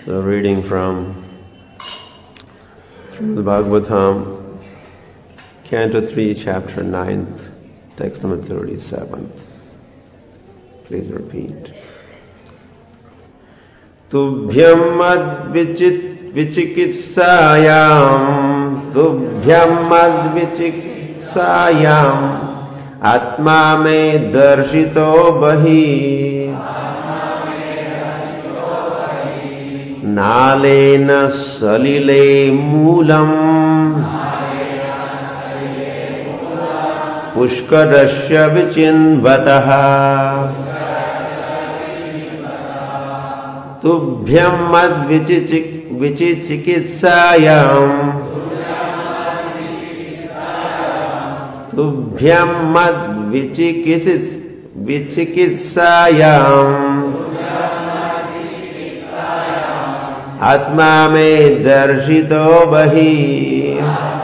So reading from the Bhagavatam, Canto 3, Chapter 9, text number 37. Please repeat. Tubhyam advichikitsayam, Tubhyam advichikitsayam, Atma me darshito bahi, Nalena salile moolam, Pushkarasya vichinvataha, Tubhyam advichikitsayam, Tubhyam advichikitsayam, Atma me darshito bahi,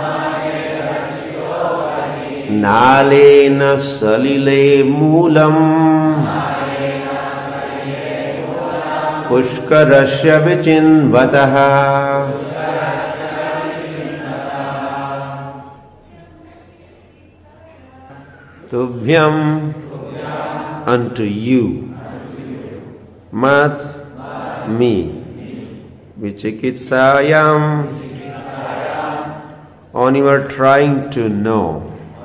Nalena salile moolam, Pushkarasya vichinvataha. Tubhyam, unto you, mat, me, vichikitsayam, on your trying to know,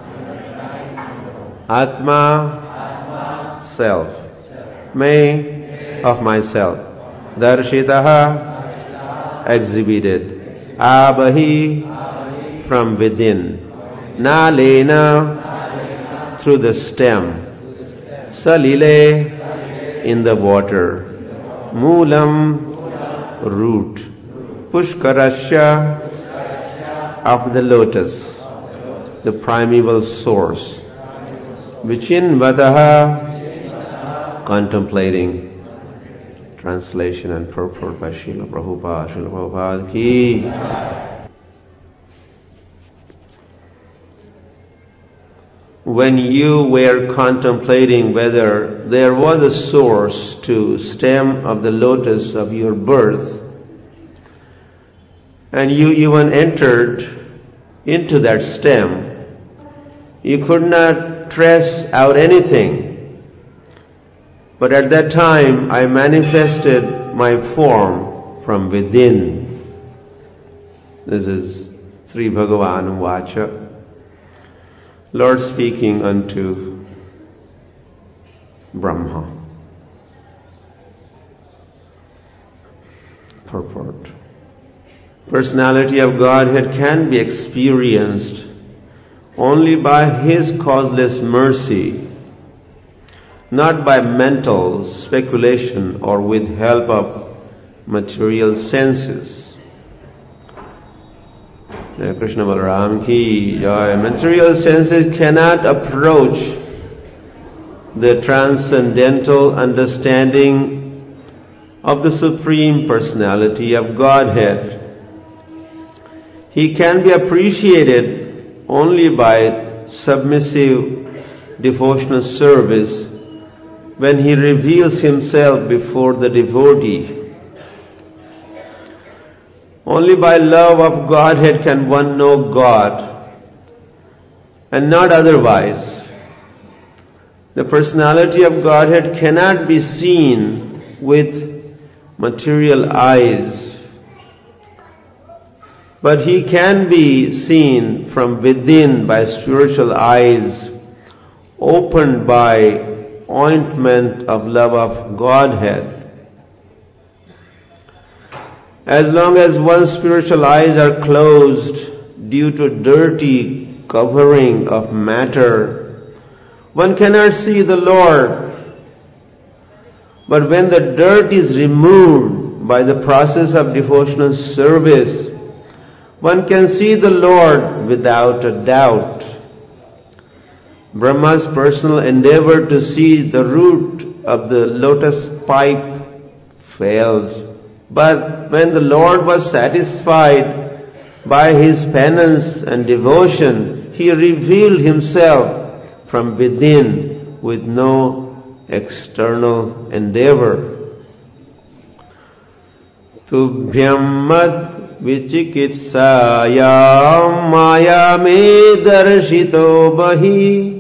Atma, self, me, of myself, darshitaha, exhibited, abahi, from within, nalena, through the stem, salile, in the water, moolam, root, pushkarasya, of the lotus, the primeval source, vichinvataha, contemplating. Translation and purport by Srila Prabhupada. Srila Prabhupada ki. When you were contemplating whether there was a source to stem of the lotus of your birth, and you even entered into that stem, you could not trace out anything. But at that time, I manifested my form from within. This is Sri Bhagavan Vacha, Lord speaking unto Brahma. Purport. Personality of Godhead can be experienced only by His causeless mercy, not by mental speculation or with help of material senses. Krishna Balaram ki jai. Material senses cannot approach the transcendental understanding of the Supreme Personality of Godhead. He can be appreciated only by submissive devotional service when He reveals Himself before the devotee. Only by love of Godhead can one know God, and not otherwise. The personality of Godhead cannot be seen with material eyes, but He can be seen from within by spiritual eyes, opened by ointment of love of Godhead. As long as one's spiritual eyes are closed due to dirty covering of matter, one cannot see the Lord. But when the dirt is removed by the process of devotional service, one can see the Lord without a doubt. Brahma's personal endeavor to see the root of the lotus pipe failed. But when the Lord was satisfied by his penance and devotion, He revealed Himself from within with no external endeavor. Tubhyam mad vichikitsayam maya me darshito bahi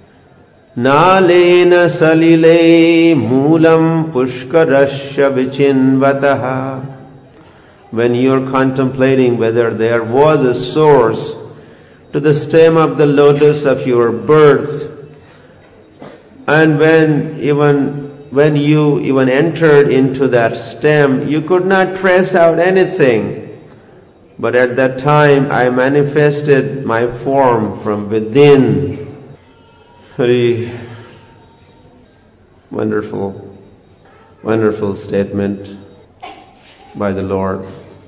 nalena salile moolam pushkarasya vichinvataha. When you're contemplating whether there was a source to the stem of the lotus of your birth, and when you even entered into that stem, you could not trace out anything. But at that time, I manifested my form from within. Very wonderful, wonderful statement by the Lord.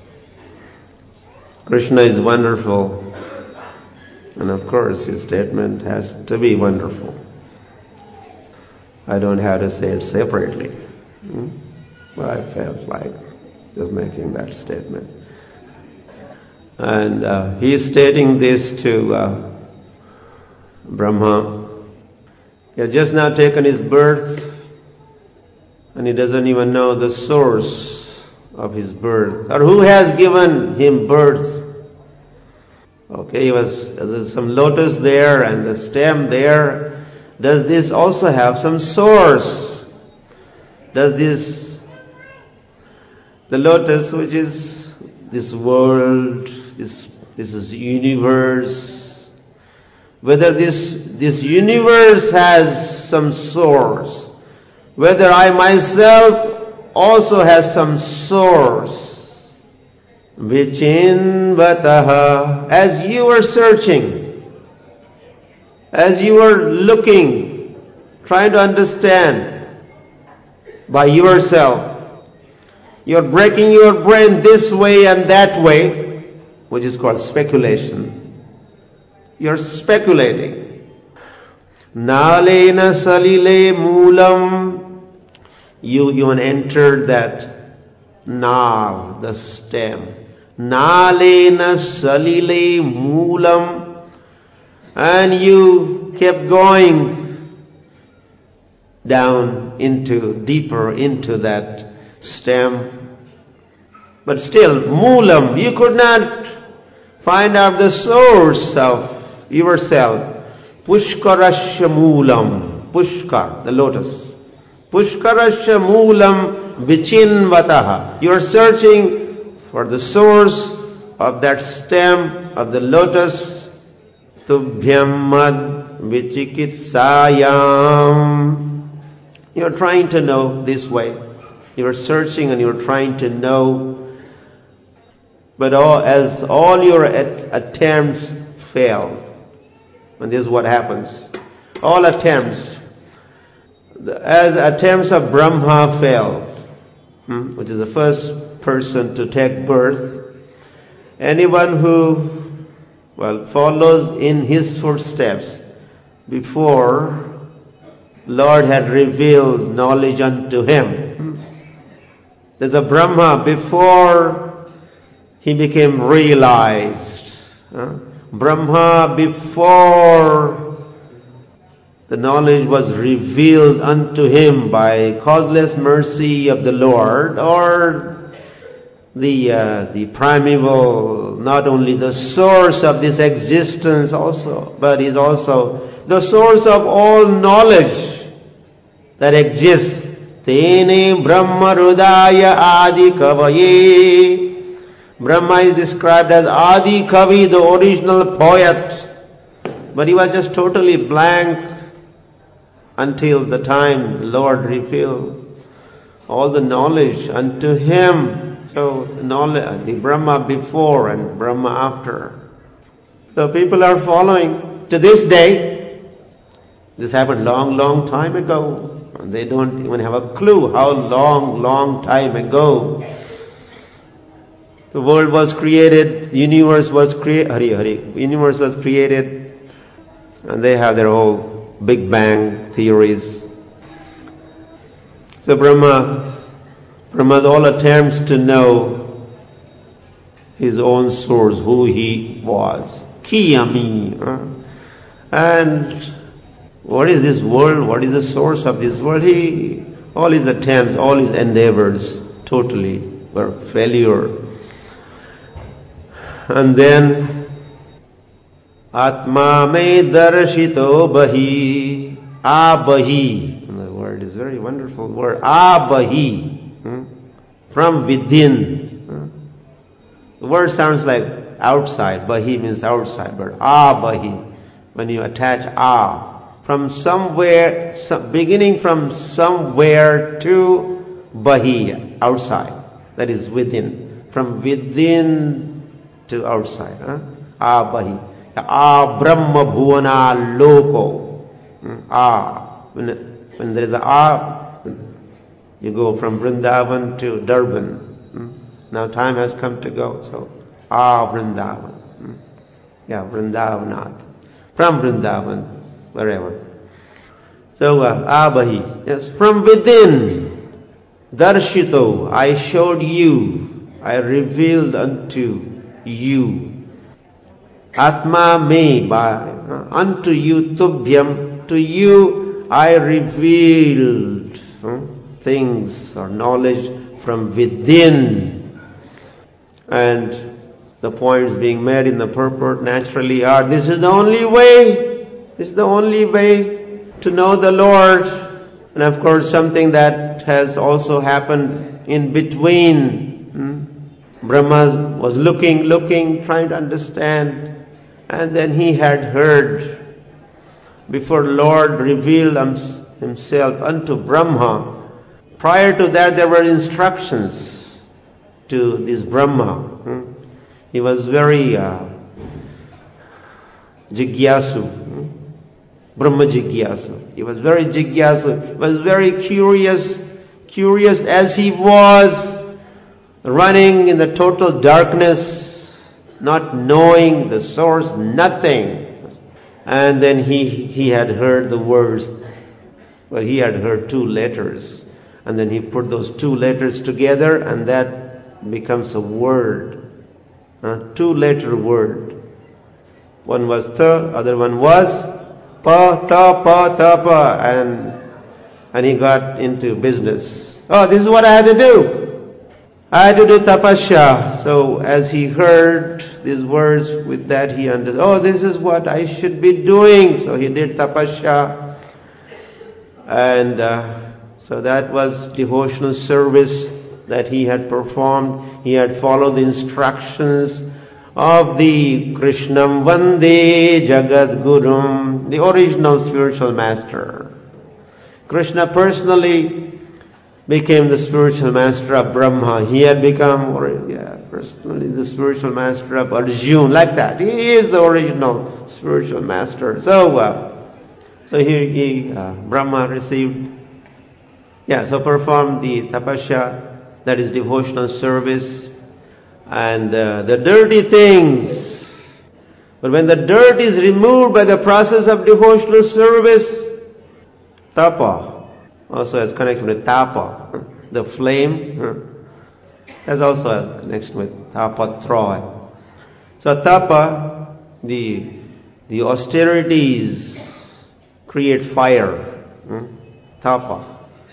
Krishna is wonderful, and of course his statement has to be wonderful. I don't have to say it separately, but I felt like just making that statement. And he is stating this to Brahma. He has just now taken his birth, and he doesn't even know the source of his birth, or who has given him birth. Okay, there's some lotus there and the stem there. Does this also have some source? Does the lotus, which is this world, this is universe, whether this universe has some source, whether I myself also has some source. Vichinvataha. As you were searching, as you were looking, trying to understand by yourself, you're breaking your brain this way and that way, which is called speculation. You're speculating. Nalena salile moolam. You entered that nal, the stem. Nalena salile moolam. And you kept going down deeper into that stem. But still, moolam, you could not find out the source of yourself. Pushkarasya moolam. Pushkar, the lotus. Pushkarasya moolam vichinvataha. You are searching for the source of that stem of the lotus. Tubhyam mad vichikitsayam. You're trying to know this way. You're searching and you're trying to know. But as all your attempts fail, and this is what happens. All attempts, as attempts of Brahma failed, which is the first person to take birth, anyone who follows in his footsteps before Lord had revealed knowledge unto him. There's a Brahma before he became realized. Brahma before the knowledge was revealed unto him by causeless mercy of the Lord, or the primeval, not only the source of this existence also, but is also the source of all knowledge that exists. Tene Brahma Rudaya Adi Kavaye. Brahma is described as Adi Kavi, the original poet, but he was just totally blank until the time the Lord revealed all the knowledge unto him. So the Brahma before and Brahma after. So people are following to this day. This happened long time ago. And they don't even have a clue how long time ago the world was created, the universe was created. Universe was created, and they have their whole Big Bang theories. So Brahma's all attempts to know his own source, who he was. Kiyami. And what is this world? What is the source of this world? All his attempts, all his endeavors totally were failure. And then Atma me darshito bahi. Abahi. The word is a very wonderful word. Abahi. From within. The word sounds like outside. Bahi means outside. But Abahi. When you attach from somewhere, beginning from somewhere to Bahi, outside. That is within. From within to outside. Bahi. Brahma bhuvana loko. When there is a you go from Vrindavan to Durban. Now time has come to go, so Vrindavan. Vrindavanath. From Vrindavan, wherever. So Abahi, yes, from within. Darshito, I showed you, I revealed unto you. Atma me, unto you, tubhyam, to you I revealed things or knowledge from within. And the points being made in the purport naturally are, this is the only way. This is the only way to know the Lord. And of course something that has also happened in between. Brahma was looking, trying to understand. And then he had heard, before Lord revealed himself unto Brahma, prior to that there were instructions to this Brahma. He was very jigyasu, Brahma jigyasu. He was very jigyasu, he was very curious as he was, running in the total darkness, not knowing the source, nothing. And then he had heard the words, but he had heard 2 letters. And then he put those 2 letters together, and that becomes a word. 2-letter word. One was ta, other one was pa, ta, and he got into business. This is what I had to do. I had to do tapasya. So as he heard these words, with that he understood, this is what I should be doing. So he did tapasya. And so that was devotional service that he had performed. He had followed the instructions of the Krishnam Vande Jagat Gurum, the original spiritual master. Krishna personally became the spiritual master of Brahma. He had become personally the spiritual master of Arjuna, like that. He is the original spiritual master. So Brahma received, performed the tapasya, that is devotional service, and the dirty things. But when the dirt is removed by the process of devotional service, tapa also has connection with tapa, the flame, has also a connection with tapatroy. So tapa, the austerities create fire. Tapa,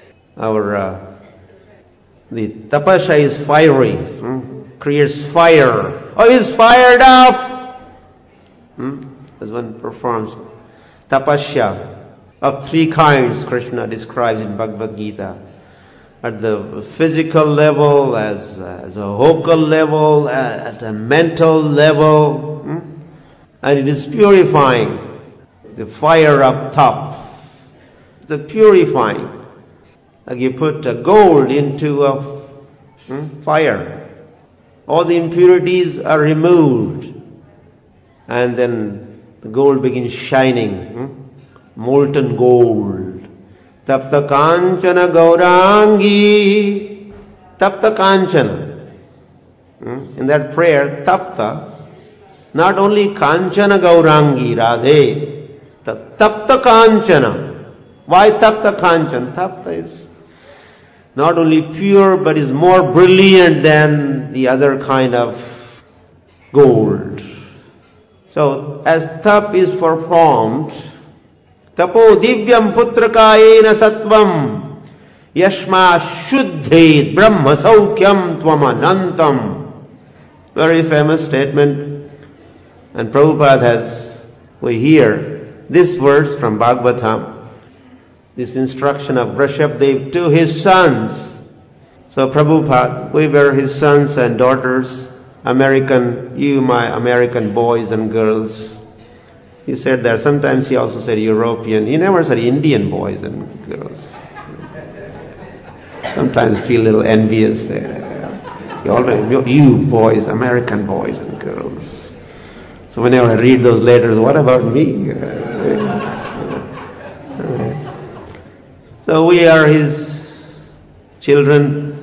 the tapasya is fiery, creates fire. He's fired up. As one performs tapasya of 3 kinds, Krishna describes in Bhagavad Gita. At the physical level, as a vocal level, at a mental level. And it is purifying. The fire up top. It's a purifying. Like you put gold into a fire. All the impurities are removed. And then the gold begins shining. Molten gold. Tapta kanchana gaurangi. Tapta kanchana. In that prayer, tapta, not only kanchana gaurangi, radhe, tapta kanchana. Why tapta kanchana? Tapta is not only pure, but is more brilliant than the other kind of gold. So, as tap is performed, tapo divyam putrakayena sattvam, Yashma Shuddhet Brahma Saukyam Tvamanantam. Very famous statement. And Prabhupada we hear this verse from Bhagavatam, this instruction of Vrishabdev to his sons. So Prabhupada, we were his sons and daughters, you my American boys and girls. He said that. Sometimes he also said European. He never said Indian boys and girls. Sometimes feel a little envious. You boys, American boys and girls. So whenever I read those letters, what about me? So we are his children.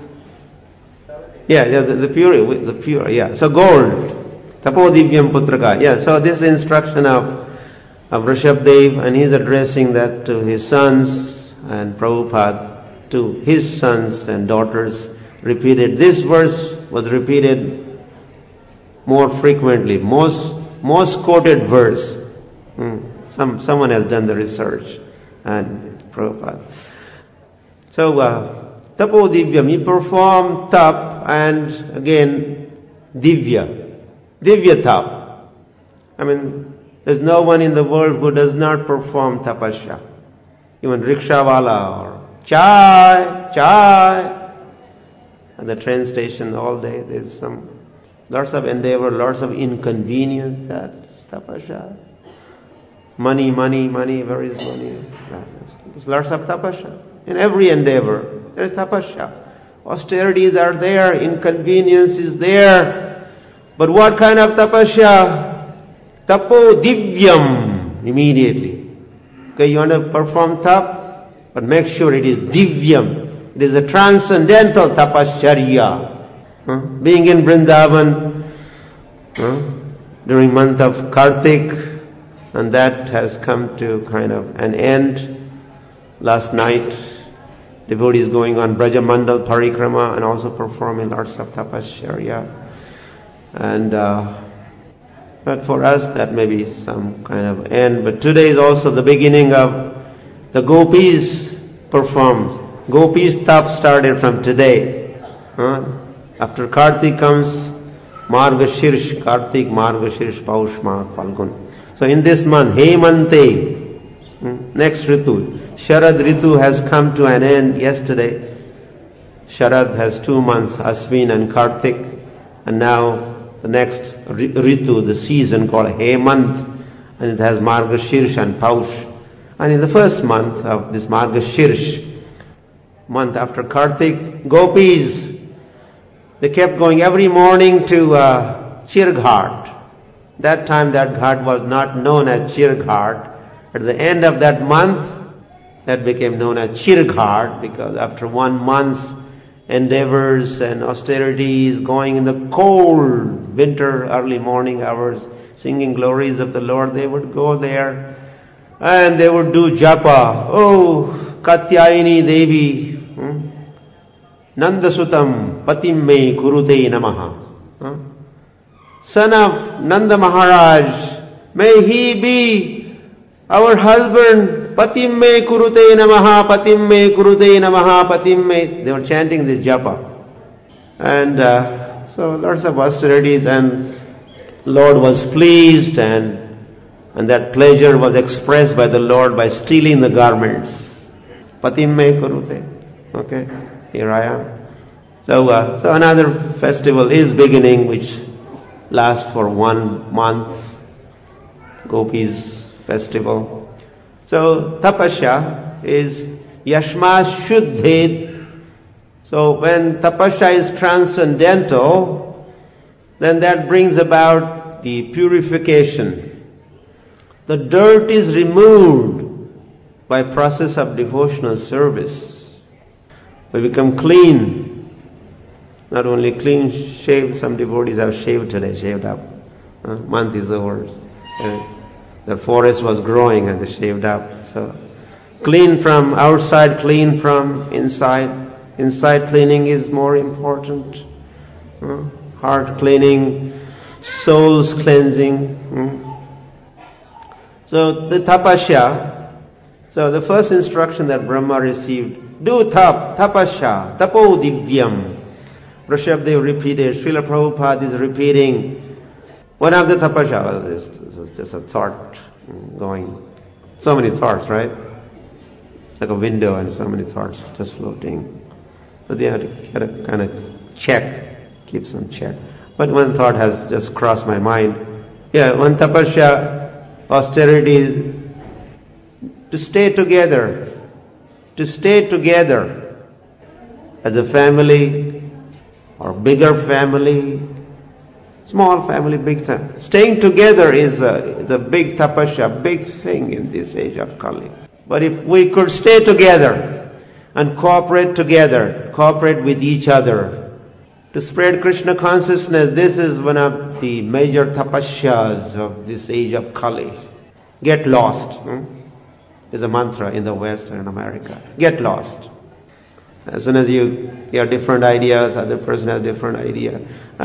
The pure. Yeah. So gold. Tapo Divyam Putraka. Yeah. So this instruction of Vrishabdev, and he's addressing that to his sons, and Prabhupada to his sons and daughters, repeated. This verse was repeated more frequently, most quoted verse. Someone has done the research, and Prabhupada. So Tapo Divyam, he performed tap, and again Divya tap. I mean, there's no one in the world who does not perform tapasya. Even rickshawala or chai at the train station all day. There's lots of endeavor, lots of inconvenience. That's tapasya. Money. Where is money? There's lots of tapasya. In every endeavor, there's tapasya. Austerities are there, inconvenience is there. But what kind of tapasya? Tapo Divyam, immediately. Okay, you want to perform tap, but make sure it is Divyam. It is a transcendental tapasya. Being in Vrindavan during month of Kartik, and that has come to kind of an end. Last night, devotees going on Brajamandal Parikrama and also performing lots of tapasya. And but for us, that may be some kind of end. But today is also the beginning of the gopis performed. Gopis tap started from today. After Kartik comes Margashirsh, Kartik, Margashirsh, Paush, Magh, Falgun. So in this month, Hemante, next Ritu, Sharad Ritu has come to an end yesterday. Sharad has 2 months, Aswin and Kartik, and now the next Ritu, the season called Hemant, and it has Margashirsh and Paush. And in the first month of this Margashirsh, month after Kartik, gopis, they kept going every morning to Chirghat. That time that ghat was not known as Chirghat. At the end of that month, that became known as Chirghat, because after 1 month's endeavors and austerities, going in the cold winter early morning hours, singing glories of the Lord, they would go there and they would do japa. Oh, Katyayini Devi, Nandasutam Patim Me Kurute Namaha. Son of Nanda Maharaj, may he be our husband. Patim Me Kurute Namaha, Patim Me Kurute Namaha, Patim Me. They were chanting this japa. And so lots of austerities, and Lord was pleased, and that pleasure was expressed by the Lord by stealing the garments. Patim Me Kurute. Okay, here I am. So another festival is beginning, which lasts for 1 month. Gopis festival. So tapasya is yashma shuddhet. So when tapasya is transcendental, then that brings about the purification. The dirt is removed by process of devotional service. We become clean. Not only clean, shaved. Some devotees have shaved today, shaved up. Month is over. The forest was growing and they shaved up. So clean from outside, clean from inside. Inside cleaning is more important. Heart cleaning, soul's cleansing. So the tapasya, so the first instruction that Brahma received Do tapasya, tapo divyam. Rishabdev repeated, Srila Prabhupada is repeating one of the tapasya. Well, this is just a thought going. So many thoughts, right? Like a window and so many thoughts just floating. So they have to kind of check, keep some check. But one thought has just crossed my mind. Yeah, one tapasya, austerity, to stay together as a family or bigger family, small family, big family. Staying together is a big tapasya, big thing in this age of Kali. But if we could stay together and cooperate with each other to spread Krishna consciousness, this is one of the major tapasyas of this age of Kali. Get lost. Is a mantra in the West and in America. Get lost. As soon as you have different ideas, other person has different idea.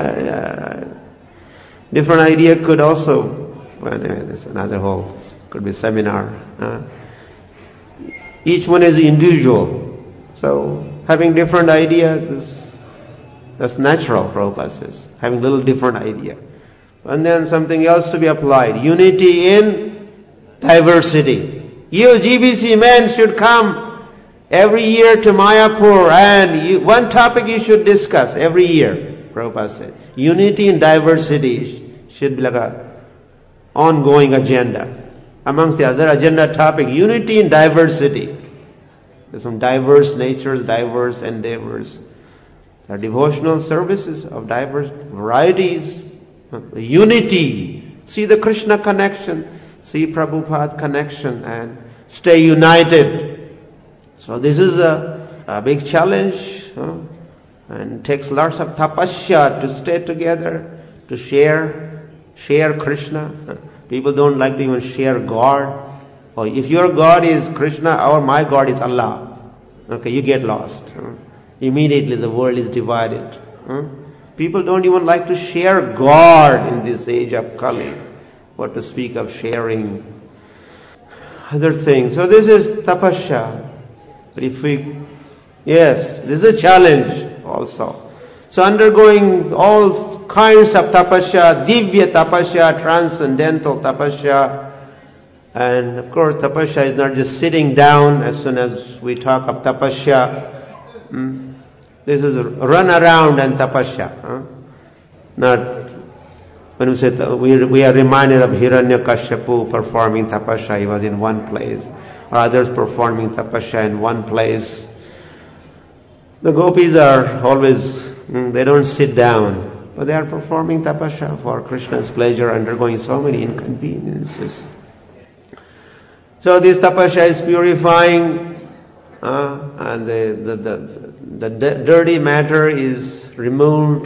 Different idea could also, well, anyway, there's another whole, could be seminar. Each one is individual. So having different idea, that's natural, Prabhupada says. Having little different idea. And then something else to be applied. Unity in diversity. You GBC men should come every year to Mayapur and one topic you should discuss every year, Prabhupada said. Unity in diversity should be like a ongoing agenda. Amongst the other agenda topic, unity in diversity. There's some diverse natures, diverse endeavors. There are devotional services of diverse varieties. Unity. See the Krishna connection. See Prabhupada connection and stay united. So this is a big challenge and takes lots of tapasya to stay together, to share Krishna. People don't like to even share God. Or if your God is Krishna or my God is Allah, okay, you get lost. Immediately the world is divided. People don't even like to share God in this age of Kali. What to speak of sharing other things. So this is tapasya. But if this is a challenge also. So undergoing all kinds of tapasya, divya tapasya, transcendental tapasya. And of course tapasya is not just sitting down as soon as we talk of tapasya. This is run around and tapasya. Not when we say we are reminded of Hiranyakashipu performing tapasya, he was in one place, or others performing tapasya in one place. The gopis are always, they don't sit down, but they are performing tapasya for Krishna's pleasure, undergoing so many inconveniences. So this tapasya is purifying, and the dirty matter is removed.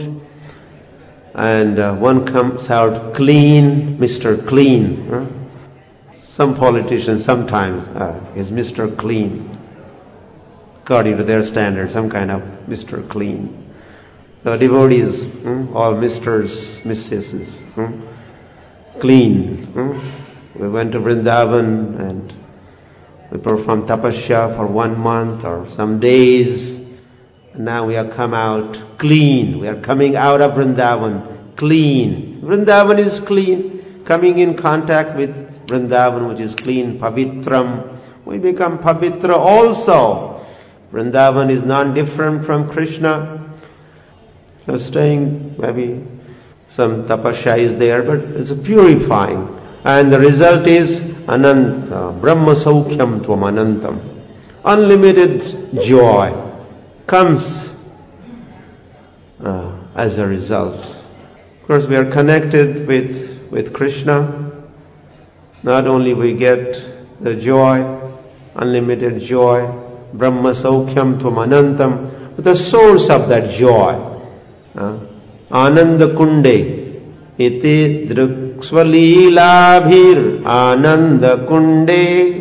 And one comes out clean, Mr. Clean. Some politicians sometimes is Mr. Clean, according to their standards, some kind of Mr. Clean. The devotees, all Misters, Mrs. Clean. We went to Vrindavan and we performed tapasya for 1 month or some days. Now we have come out clean. We are coming out of Vrindavan clean. Vrindavan is clean. Coming in contact with Vrindavan, which is clean, pavitram, we become pavitra also. Vrindavan is non-different from Krishna. So staying, maybe some tapasya is there, but it's purifying. And the result is ananta, brahma saukhyam tvam anantam. Unlimited joy comes as a result. Of course, we are connected with Krishna. Not only we get the joy, unlimited joy, Brahma Saukhyam Tvam Anantam, but the source of that joy. Ananda Kunde Iti Druksvalilabhir Ananda Kunde.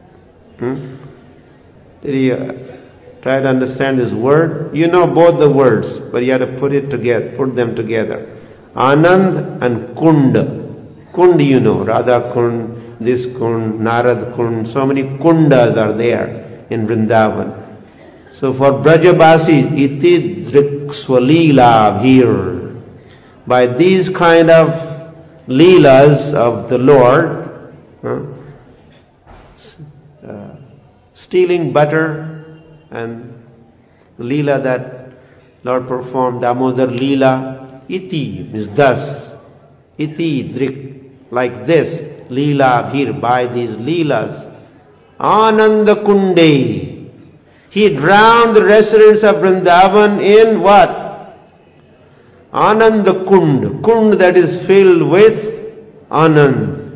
Did you try to understand this word? You know both the words, but you have to put them together. Anand and Kund. Kund, you know, Radha Kund, this Kund, Narad Kund, so many Kundas are there in Vrindavan. So for Brajabasis, iti drikswalila bhir. By these kind of leelas of the Lord, stealing butter and the leela that Lord performed, Damodar leela, iti means thus, iti drik, like this, leela bhir, by these leelas, Ananda Kunde. He drowned the residents of Vrindavan in what? Ananda Kund. Kund that is filled with Anand.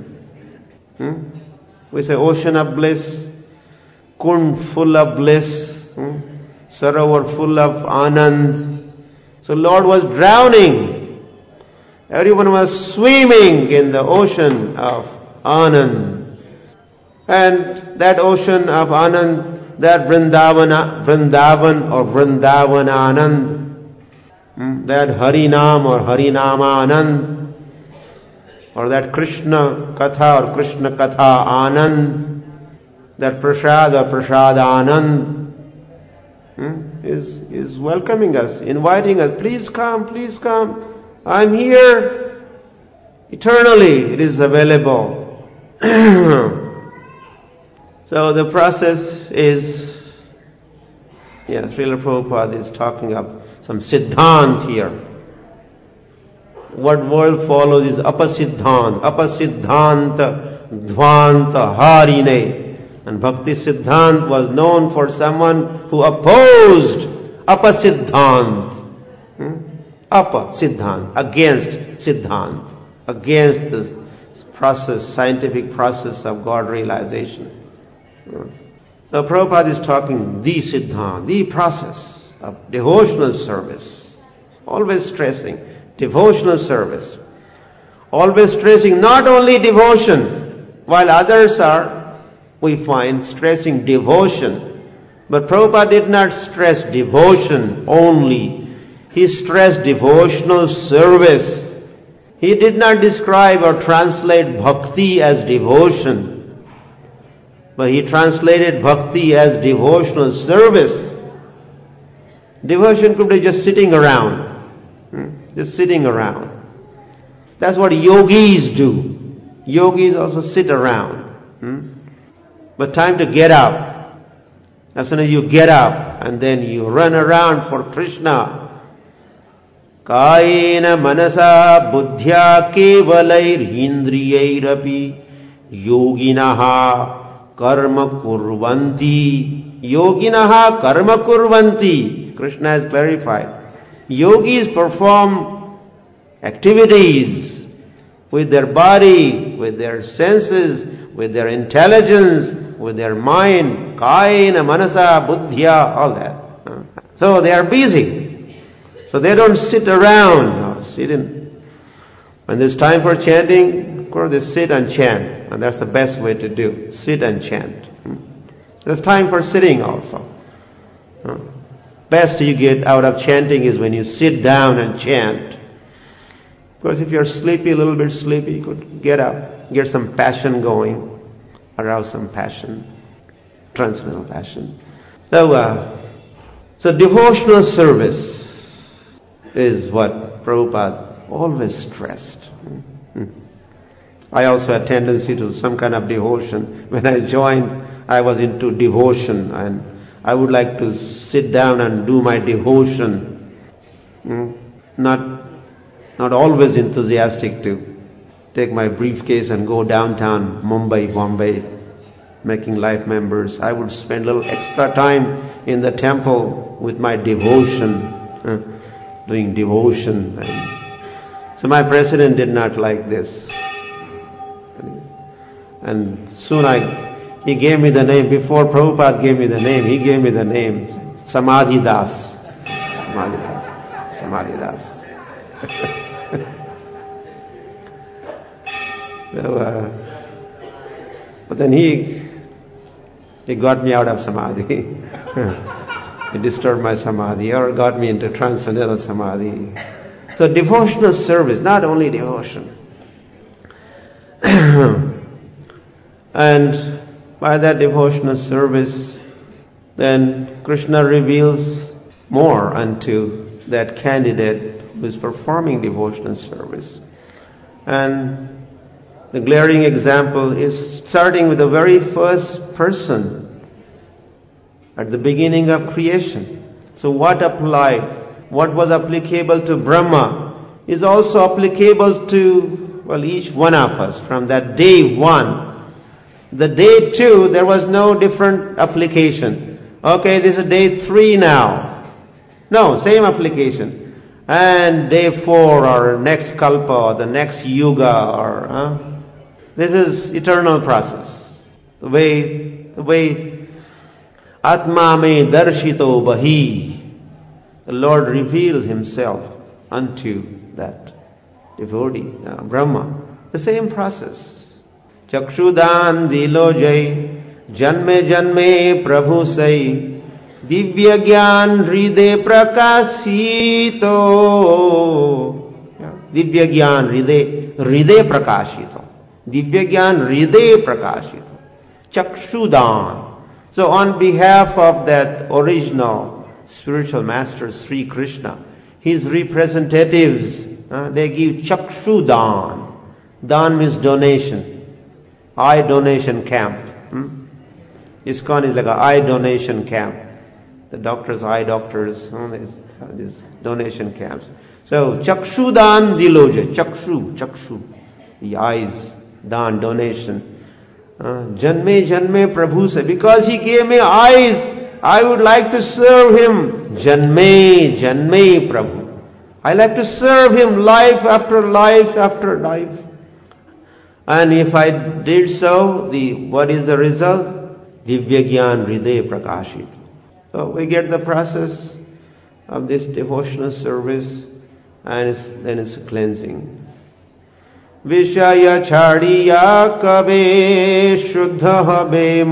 We say ocean of bliss, Kund full of bliss, Sarovar full of Anand. So Lord was drowning. Everyone was swimming in the ocean of Anand. And that ocean of Anand, that Vrindavan or Vrindavan Anand, that Harinam or Harinama Anand, or that Krishna Katha or Krishna Katha Anand, that Prasad or Prasad Anand, is welcoming us, inviting us, please come, I'm here, eternally it is available. So the process is, Srila Prabhupada is talking of some siddhant here. What world follows is apasiddhant, dhvanta harine. And Bhakti Siddhant was known for someone who opposed apasiddhant. Apa-siddhant, against siddhant, against the process, scientific process of God realization. So Prabhupada is talking the siddhant, the process of devotional service. Always stressing devotional service. Always stressing not only devotion, while others are, we find, stressing devotion. But Prabhupada did not stress devotion only. He stressed devotional service. He did not describe or translate bhakti as devotion, but he translated bhakti as devotional service. Devotion could be just sitting around. Just sitting around. That's what yogis do. Yogis also sit around. But time to get up. As soon as you get up and then you run around for Krishna. Kayena manasa buddhya kevalair hindriyairapi yoginaha karma kurvanti. Yoginaha karma kurvanti. Krishna has clarified. Yogis perform activities with their body, with their senses, with their intelligence, with their mind. Kayena, manasa, buddhya, all that. So they are busy. So they don't sit around. When there's time for chanting, of course they sit and chant. And that's the best way to do. Sit and chant. There's time for sitting also. Best you get out of chanting is when you sit down and chant. Of course, if you're sleepy, a little bit sleepy, you could get up, get some passion going, arouse some passion, transcendental passion. So devotional service is what Prabhupada always stressed. I also had tendency to some kind of devotion. When I joined, I was into devotion, and I would like to sit down and do my devotion. Not always enthusiastic to take my briefcase and go downtown Mumbai, Bombay, making life members. I would spend a little extra time in the temple with my devotion, doing devotion. So my president did not like this. And soon he gave me the name. Before Prabhupada gave me the name, he gave me the name Samadhi Das. Samadhi Das. But then he got me out of Samadhi. He disturbed my Samadhi or got me into transcendental Samadhi. So devotional service, not only devotion. And by that devotional service, Then Krishna reveals more unto that candidate who is performing devotional service. And the glaring example is starting with the very first person at the beginning of creation. So what was applicable to Brahma is also applicable to, each one of us from that day one. The day two, there was no different application. Okay, this is day 3 now. No, same application. And day 4 or next kalpa or the next yuga this is eternal process. The way Atma me darshito bahi, the Lord revealed himself unto that devotee, Brahma. The same process. Chakshudan dilo jai, janme janme prabhu sai, Divya Gyan Hriday Prakashito. Divya Gyan Hriday Prakashito. Divya Gyan Hriday Prakashito. Chakshudan. So on behalf of that original spiritual master Sri Krishna, his representatives, they give Chakshudan. Dan means donation. Eye donation camp. ISKCON is like an eye donation camp. The doctors, eye doctors, these donation camps. So, Chakshudan diloje, Chakshu, the eyes, dan, donation. Janme Prabhu se, because he gave me eyes, I would like to serve him. Janme Prabhu. I like to serve him life after life after life. And if I did so, what is the result? Divya Gyan Hriday Prakashit. So we get the process of this devotional service, and then it's cleansing. Vishaya chadiya kabe shuddha habe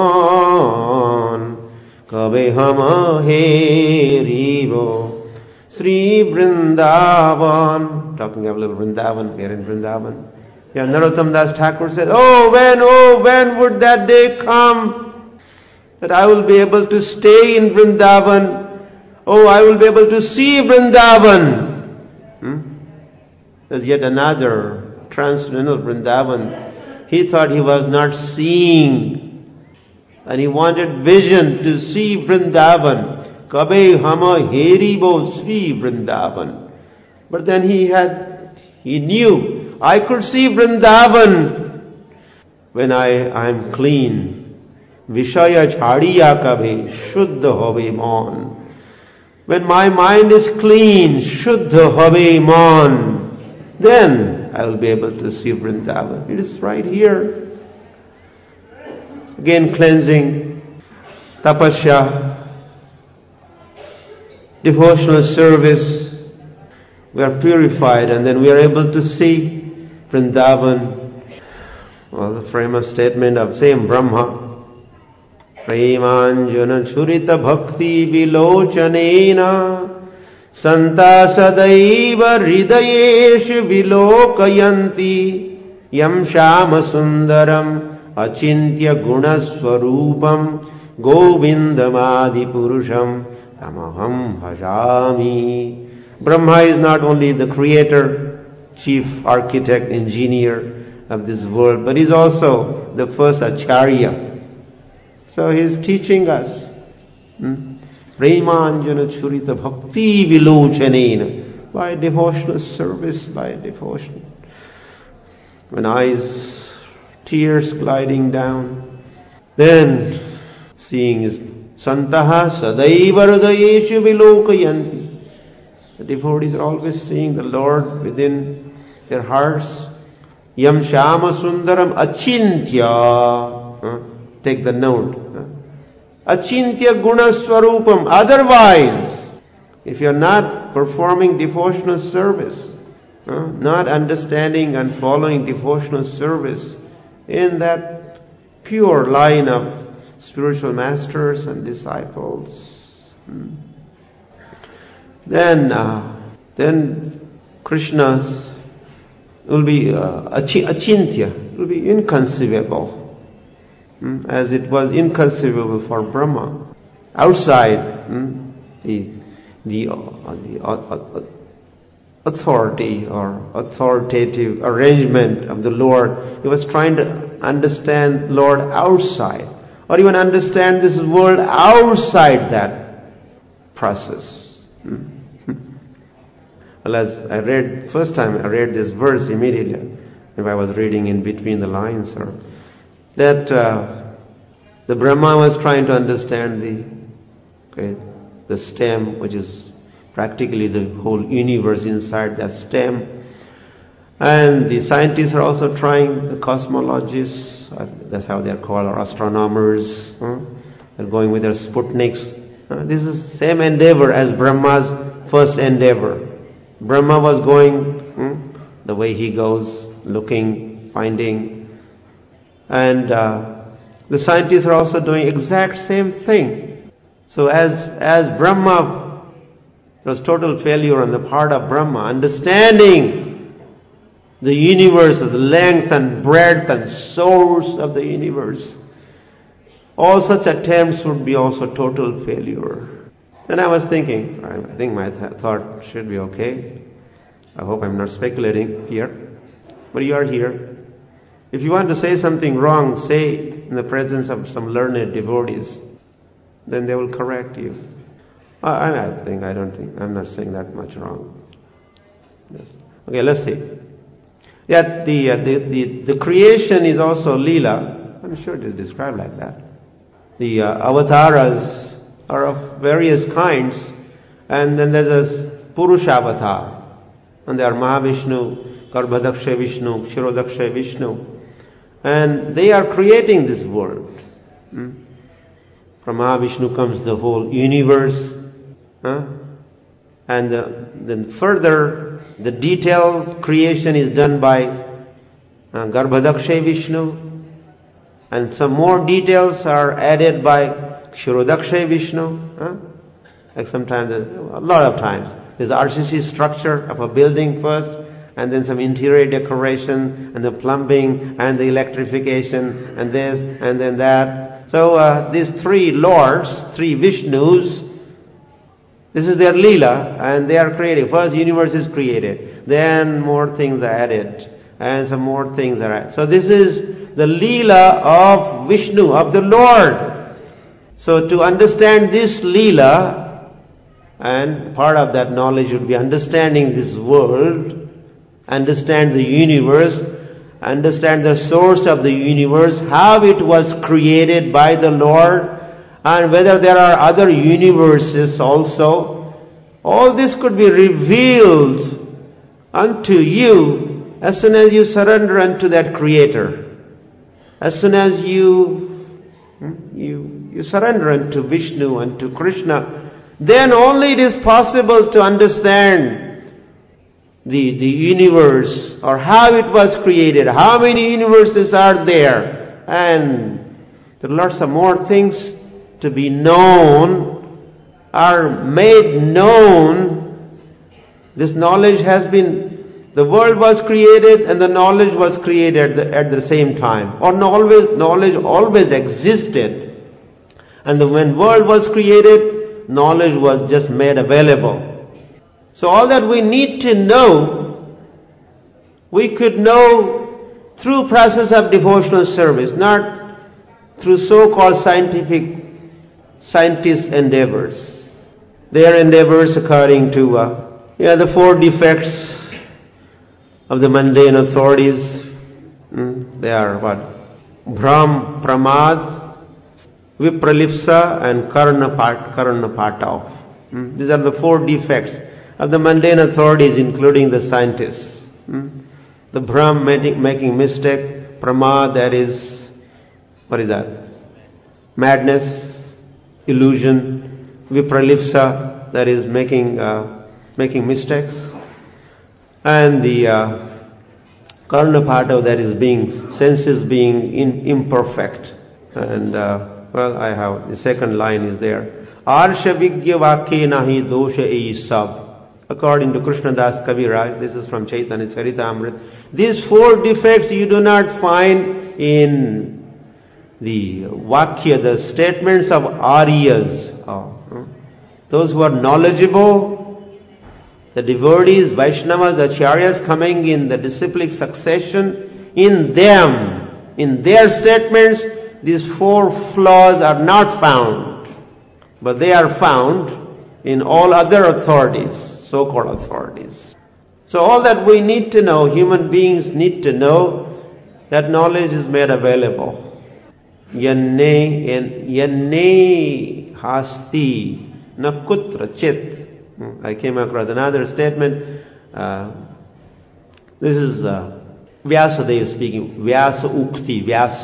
man, kabe hama herivo Sri Vrindavan. Talking of little Vrindavan, we are in Vrindavan. Yeah, Narottam Das Thakur said, oh when would that day come that I will be able to stay in Vrindavan? Oh, I will be able to see Vrindavan. There's yet another transcendental Vrindavan. He thought he was not seeing, and he wanted vision to see Vrindavan. Kabe hama heribo Sri Vrindavan. But then he knew, I could see Vrindavan when I am clean. Vishaya chadiya kabe shuddha hobe man. When my mind is clean, shuddha hobe man, then I will be able to see Vrindavan. It is right here. Again, cleansing, tapasya, devotional service. We are purified, and then we are able to see Vrindavan. Well, the frame of statement of same Brahma. Premanjana churita bhakti vilochanena santa sadaiva hridayeshu vilokayanti yam shama sundaram achintya gunaswarupam govindamadi purusham tamaham bhajami. Brahma is not only the creator, chief architect, engineer of this world, but he's also the first acharya. So he is teaching us. Premanjana churita bhakti vilochanena. By devotional service, by devotion. When eyes, tears gliding down, then seeing is santaha sadaiva hridayeshu vilokayanti. The devotees are always seeing the Lord within their hearts. Yam shama sundaram achintya. Take the note. Achintya guna swarupam. Otherwise, if you're not performing devotional service, not understanding and following devotional service in that pure line of spiritual masters and disciples, then Krishna's will be achintya, it will be inconceivable, as it was inconceivable for Brahma. outside the authority or authoritative arrangement of the Lord. He was trying to understand Lord outside, or even understand this world outside that process. Well, as I read, first time I read this verse immediately, if I was reading in between the lines, or that the Brahma was trying to understand the stem, which is practically the whole universe inside that stem. And the scientists are also trying, the cosmologists, that's how they're called, or astronomers, they're going with their Sputniks. This is the same endeavor as Brahma's first endeavor. Brahma was going the way he goes, looking, finding. And the scientists are also doing exact same thing. So as Brahma, there was total failure on the part of Brahma, understanding the universe, the length and breadth and source of the universe. All such attempts would be also total failure. And I was thinking, I think my thought should be okay. I hope I'm not speculating here. But you are here. If you want to say something wrong, say it in the presence of some learned devotees. Then they will correct you. I'm not saying that much wrong. Yes. Okay, let's see. Yet the creation is also Leela. I'm sure it is described like that. The avatars are of various kinds, and then there's a Purusha avatar, and there are Mahavishnu, Garbhadaksha Vishnu, Kshirodaksha Vishnu, and they are creating this world. From Mahavishnu comes the whole universe, and then further the detailed creation is done by Garbhadaksha Vishnu, and some more details are added by Kshirodaksha Vishnu. Like sometimes, a lot of times, there's RCC structure of a building first, and then some interior decoration, and the plumbing, and the electrification, and this, and then that. So these three lords, three Vishnus, this is their Leela, and they are creating. First universe is created, then more things are added, and some more things are added. So this is the Leela of Vishnu, of the Lord. So to understand this Leela, and part of that knowledge would be understanding this world, understand the universe, understand the source of the universe, how it was created by the Lord, and whether there are other universes also. All this could be revealed unto you as soon as you surrender unto that Creator. As soon as you surrender unto Vishnu, unto Krishna, then only it is possible to understand the universe, or how it was created, how many universes are there, and there are lots of more things to be known, are made known. This knowledge has been, the world was created and the knowledge was created at the same time. Or knowledge always existed. And when world was created, knowledge was just made available. So all that we need to know, we could know through process of devotional service, not through so-called scientist endeavors. Their endeavors according to the four defects of the mundane authorities. They are what? Brahm, Pramad, Vipralipsa, and Karna Patav. These are the four defects of the mundane authorities, including the scientists. The Brahm, making mistake. Pramad, that is, what is that? Madness, illusion. Vipralipsa, that is making mistakes. And the Karna Patav, that is senses being imperfect. And I have, the second line is there. Arsha Vigya Vakye Nahi Dosha Ei Sab. According to Krishnadas Kaviraj, this is from Chaitanya Charitamrita. These four defects you do not find in the Vakya, the statements of Aryas, those who are knowledgeable, the devotees, Vaishnavas, Acharyas coming in the disciplic succession, in them, in their statements, these four flaws are not found. But they are found in all other authorities, so-called authorities. So all that we need to know, human beings need to know, that knowledge is made available. Yanne hasti na kutra chit. I came across another statement. This is Vyasadeva speaking. Vyasokti.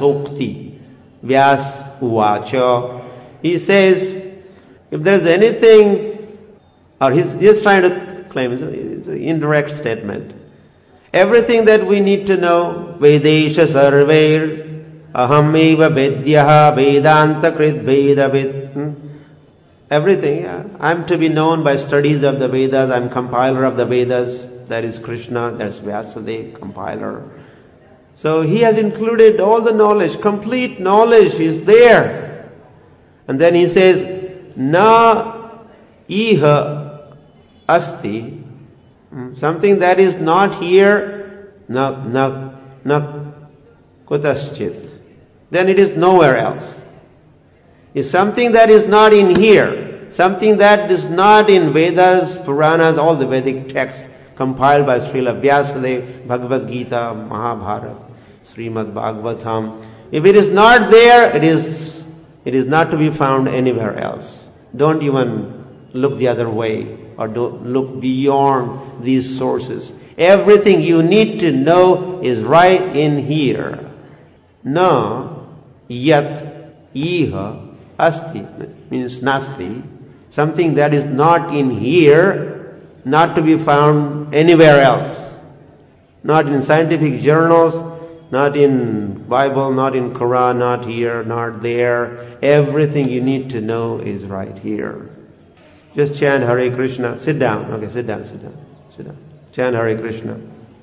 Vyas uvacha. He says, if there is anything, or he's just trying to claim, it's an indirect statement. Everything that we need to know, Vedesha sarvair, ahameva vedyaha, Vedanta krit vedavid. Everything, yeah. I'm to be known by studies of the Vedas, I'm compiler of the Vedas, that is Krishna, that's Vyasadeva, compiler. So he has included all the knowledge, complete knowledge is there. And then he says, na iha asti, something that is not here, na kutaschit. Then it is nowhere else. Is something that is not in here, something that is not in Vedas, Puranas, all the Vedic texts compiled by Srila Vyasadeva, Bhagavad Gita, Mahabharata, Srimad Bhagavatam. If it is not there, it is not to be found anywhere else. Don't even look the other way or don't look beyond these sources. Everything you need to know is right in here. Na yat iha asti means nasti, something that is not in here, not to be found anywhere else. Not in scientific journals, not in Bible, not in Quran, not here, not there. Everything you need to know is right here. Just chant Hare Krishna. Sit down. Okay, sit down. Chant Hare Krishna.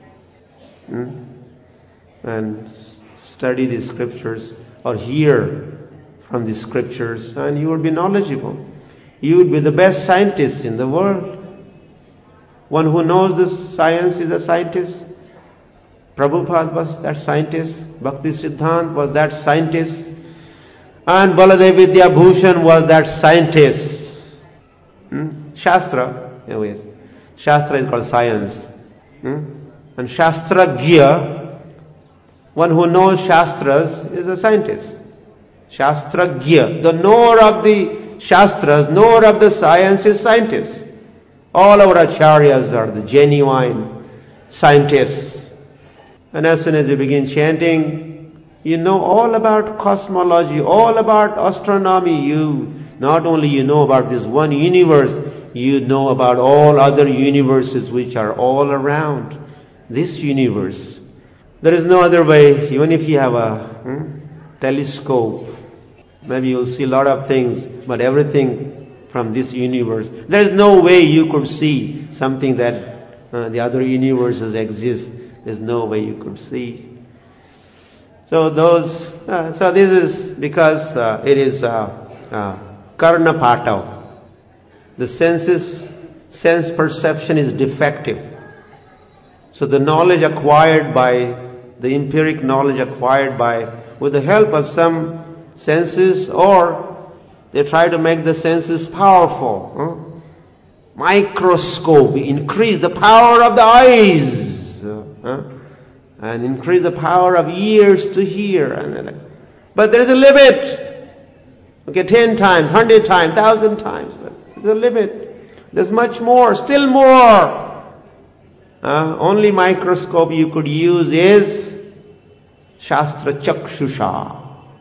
And study the scriptures or hear from the scriptures, and you will be knowledgeable. You will be the best scientist in the world. One who knows this science is a scientist. Prabhupada was that scientist. Bhakti Siddhant was that scientist. And Baladev Vidya Bhushan was that scientist. Shastra, anyways. Shastra is called science. And Shastragya, one who knows Shastras, is a scientist. Shastragya, the knower of the Shastras, knower of the science is scientist. All our acharyas are the genuine scientists. And as soon as you begin chanting, you know all about cosmology, all about astronomy. You not only you know about this one universe, you know about all other universes which are all around this universe. There is no other way. Even if you have a telescope, maybe you'll see a lot of things, but everything from this universe. There is no way you could see something that the other universes exist. There's no way you could see. So so this is because it is karna pata. The sense perception is defective. So the knowledge acquired by, the empiric knowledge acquired by, with the help of some senses, or they try to make the senses powerful. Microscope, increase the power of the eyes, and increase the power of ears to hear. But there is a limit. Okay, 10 times, 100 times, 1,000 times. But there's a limit. There's much more, still more. Only microscope you could use is Shastra Chakshusha.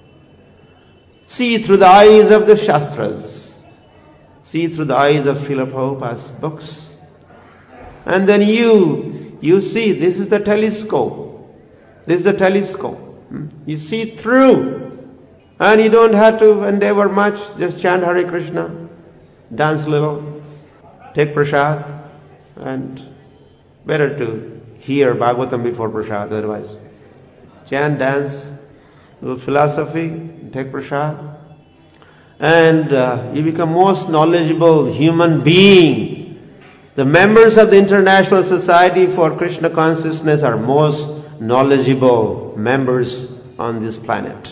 See through the eyes of the Shastras. See through the eyes of Srila Prabhupada's books. And then you see, this is the telescope. This is the telescope. You see through. And you don't have to endeavor much. Just chant Hare Krishna. Dance a little. Take prasad. And better to hear Bhagavatam before prasad, otherwise. Chant, dance, little philosophy, take prasad. and you become most knowledgeable human being. The members of the International Society for Krishna Consciousness are most knowledgeable members on this planet.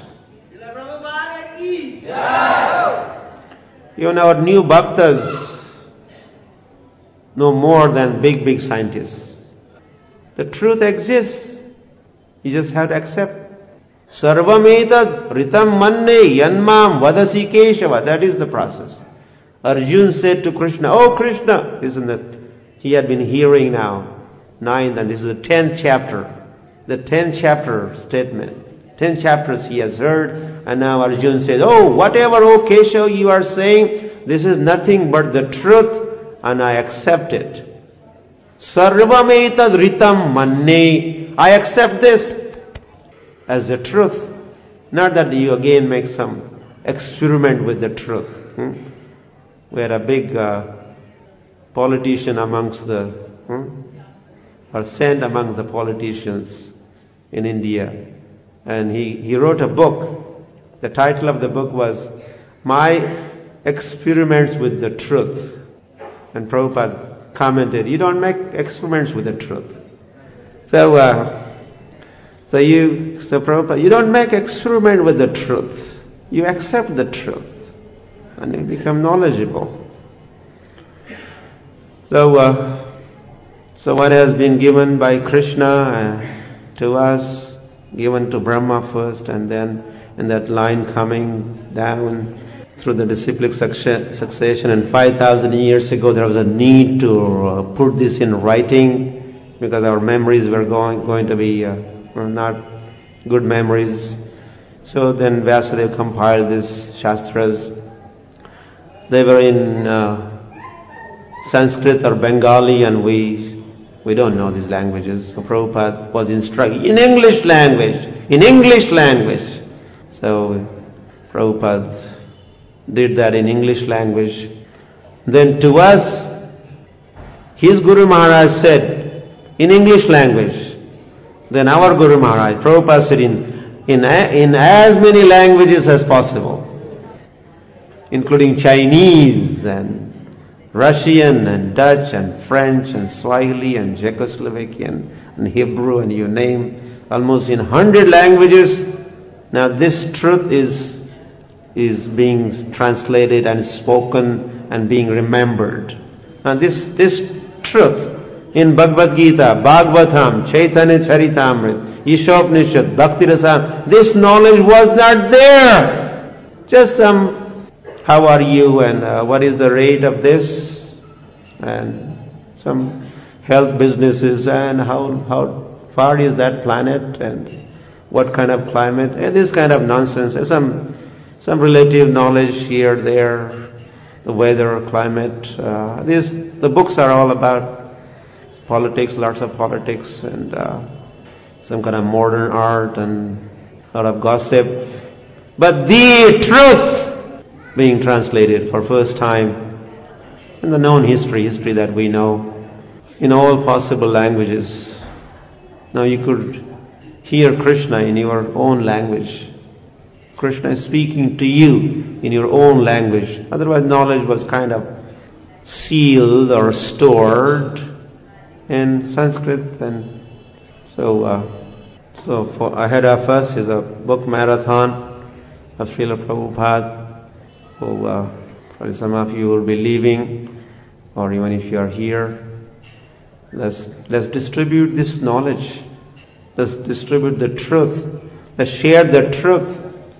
Even our new bhaktas know more than big scientists. The truth exists. You just have to accept. Sarvam etad ritam manne yanmam vadasi keshava. That is the process. Arjuna said to Krishna, "Oh Krishna," isn't it? He had been hearing now, 9th, and this is the 10th chapter. The 10th chapter statement. 10 chapters he has heard, and now Arjuna says, "Oh, whatever, O Keshav, you are saying, this is nothing but the truth, and I accept it. Sarvam etad ritam manne. I accept this as the truth. Not that you again make some experiment with the truth." We had a big politician amongst the, or sent amongst the politicians in India. And he wrote a book. The title of the book was My Experiments with the Truth. And Prabhupada commented, "You don't make experiments with the truth." So Prabhupada, you don't make experiment with the truth. You accept the truth, and you become knowledgeable. So what has been given by Krishna to us, given to Brahma first, and then in that line coming down through the disciplic succession, and 5,000 years ago there was a need to put this in writing because our memories were going to be not good memories. So then Vyasadeva compiled these Shastras. They were in Sanskrit or Bengali, and we don't know these languages. So Prabhupada was instructing in English language. So Prabhupada did that in English language. Then to us, his Guru Maharaj said in English language. Then our Guru Maharaj, Prabhupada said in as many languages as possible, including Chinese and Russian and Dutch and French and Swahili and Czechoslovakian and Hebrew, and you name, almost in 100 languages. Now this truth is being translated and spoken and being remembered. Now this truth in Bhagavad Gita, Bhagavatam, Chaitanya Charitamrita, Ishopnishad, Bhakti Rasam, this knowledge was not there. Just some, how are you, and what is the rate of this, and some health businesses, and how far is that planet, and what kind of climate, and this kind of nonsense. Some relative knowledge here, there, the weather, climate. The books are all about politics, lots of politics, and some kind of modern art and a lot of gossip. But the truth being translated for first time in the known history that we know, in all possible languages. Now you could hear Krishna in your own language. Krishna is speaking to you in your own language. Otherwise knowledge was kind of sealed or stored in Sanskrit. And so for ahead of us is a book marathon of Srila Prabhupada, who probably some of you will be leaving, or even if you are here. Let's distribute this knowledge. Let's distribute the truth. Let's share the truth.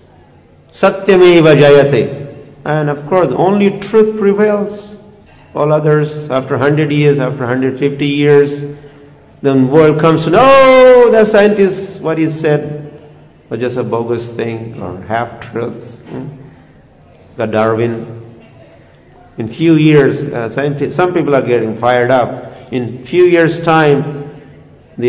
Satyameva jayate. And of course, only truth prevails. All others, after 100 years, after 150 years, the world comes to know the scientist, what he said was just a bogus thing or half-truth. Got Darwin. In few years, some people are getting fired up. In few years' time, the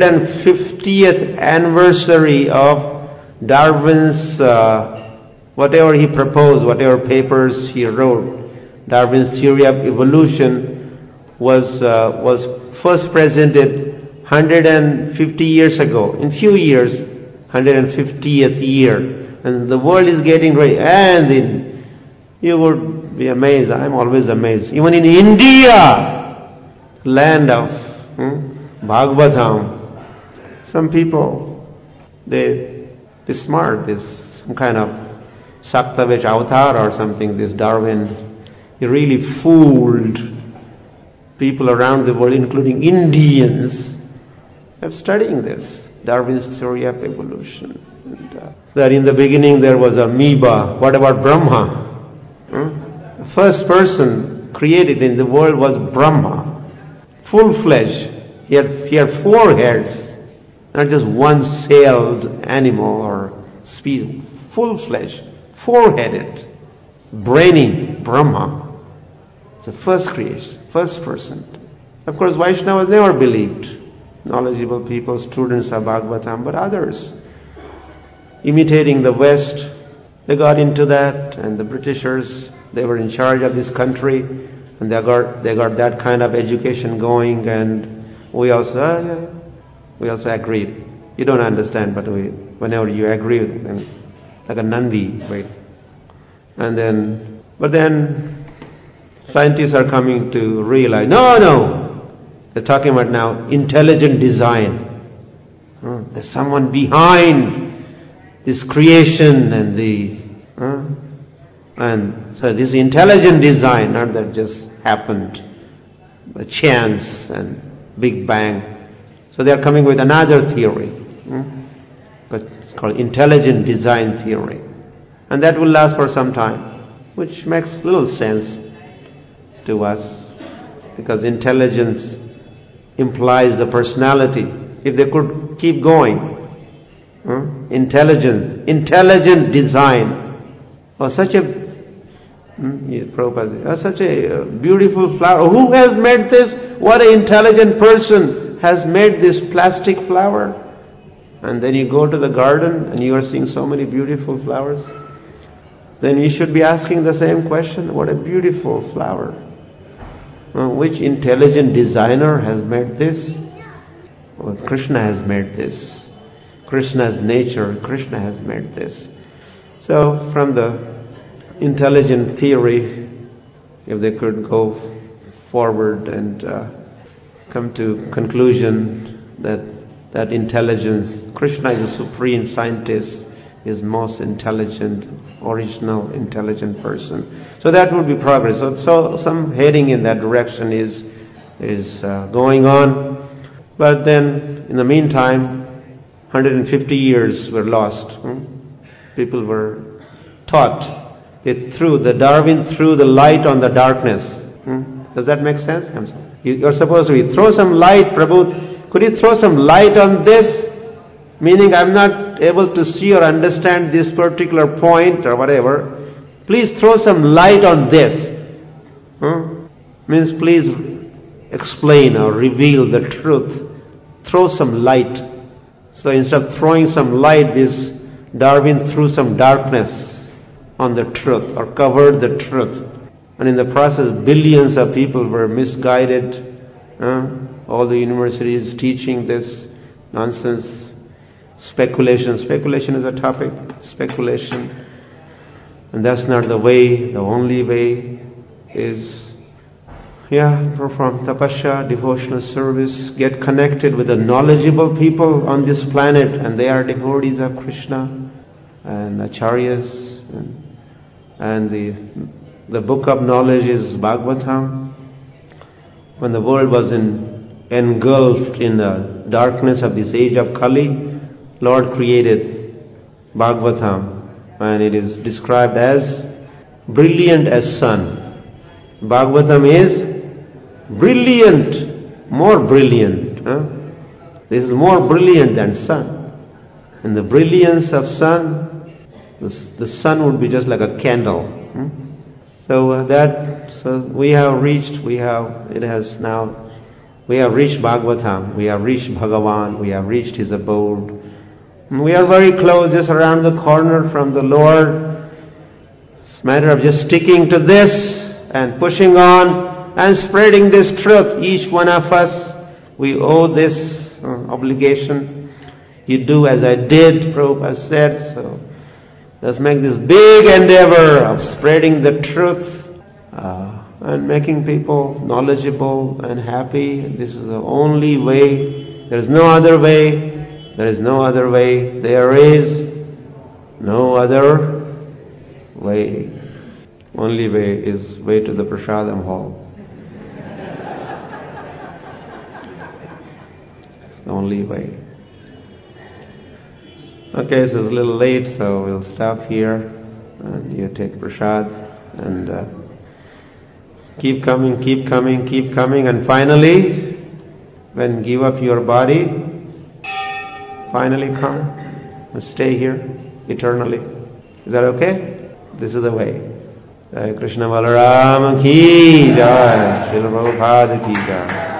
150th anniversary of Darwin's whatever he proposed, whatever papers he wrote, Darwin's theory of evolution was first presented 150 years ago. In few years, 150th year, and the world is getting ready. And You would be amazed. I'm always amazed. Even in India, land of Bhagavatam, some people, they're smart. This some kind of Shaktavesh avatar or something, this Darwin, he really fooled people around the world, including Indians, of studying this, Darwin's theory of evolution. And, that in the beginning there was amoeba. What about Brahma? The first person created in the world was Brahma, full flesh. He had 4 heads, not just one-celled animal or species, full flesh, 4-headed, brainy Brahma. It's the first creation, first person. Of course, Vaishnavas never believed. Knowledgeable people, students of Bhagavatam, but others, imitating the West, they got into that, and the Britishers, they were in charge of this country, and they got that kind of education going, and we also agreed. You don't understand, but whenever you agree with them, like a Nandi, right? But then scientists are coming to realize, no, they're talking about now intelligent design. There's someone behind this creation and so this intelligent design, not that just happened by chance and Big Bang. So they are coming with another theory, but it's called intelligent design theory, and that will last for some time, which makes little sense to us, because intelligence implies the personality. If they could keep going, intelligent design, or such a such a beautiful flower. Who has made this? What an intelligent person has made this plastic flower. And then you go to the garden and you are seeing so many beautiful flowers. Then you should be asking the same question, what a beautiful flower. Which intelligent designer has made this? Well, Krishna has made this. Krishna's nature, Krishna has made this. So from the intelligent theory, if they could go forward and come to conclusion that intelligence, Krishna is the supreme scientist, is most intelligent, original intelligent person. So that would be progress. So some heading in that direction is going on. But then in the meantime, 150 years were lost. People were taught. Darwin threw the light on the darkness. Does that make sense? You're supposed to throw some light, Prabhu. Could you throw some light on this? Meaning I'm not able to see or understand this particular point or whatever. Please throw some light on this. Means please explain or reveal the truth. Throw some light. So instead of throwing some light, this Darwin threw some darkness on the truth or covered the truth. And in the process, billions of people were misguided. All the universities teaching this nonsense. Speculation is a topic. Speculation. And that's not the way. The only way is, perform tapasya, devotional service, get connected with the knowledgeable people on this planet, and they are devotees of Krishna and acharyas. And the book of knowledge is Bhagavatam. When the world was engulfed in the darkness of this age of Kali, Lord created Bhagavatam, and it is described as brilliant as sun. Bhagavatam is brilliant, more brilliant. This is more brilliant than sun. And the brilliance of sun, the sun would be just like a candle. So we have reached Bhagavatam, we have reached Bhagavan, we have reached his abode. We are very close, just around the corner from the Lord. It's a matter of just sticking to this and pushing on and spreading this truth. Each one of us, we owe this obligation. You do as I did, Prabhupada said. So Let's make this big endeavor of spreading the truth and making people knowledgeable and happy. This is the only way. There is no other way. There is no other way. There is no other way. Only way is way to the Prasadam hall. It's the only way. Okay, so it's a little late, so we'll stop here. And you take prasad and keep coming, keep coming, keep coming. And finally, when give up your body, finally come and stay here eternally. Is that okay? This is the way. Jai Krishna Balaram ki jai, Srila Prabhupada ki jai.